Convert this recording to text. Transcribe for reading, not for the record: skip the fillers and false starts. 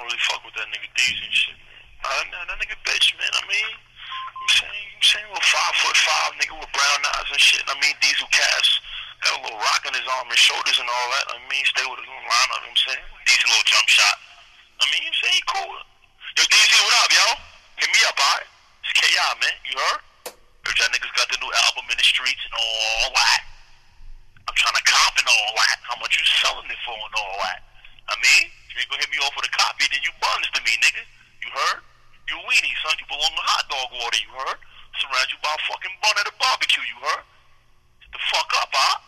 don't really fuck with that nigga Deezy and shit, man. That nigga bitch, man. I mean, I'm saying little 5'5" nigga with brown eyes and shit. I mean, Diesel Cass got a little rock on his arm and shoulders and all that. I mean, stay with a little line up, you know what I'm saying? Decent little jump shot. I mean, you say he cool. Yo, DZ, what up, yo? Hit me up, alright? It's K.I., man. You heard? Heard y'all niggas got the new album in the streets and all that. I'm trying to comp and all that. How much you selling it for and all that? I mean, if you ain't gonna hit me off with a copy, then you buns to me, nigga. You heard? You weenie, son. You belong to hot dog water, you heard? Surround you by a fucking bun at a barbecue, you heard? Get the fuck up, huh?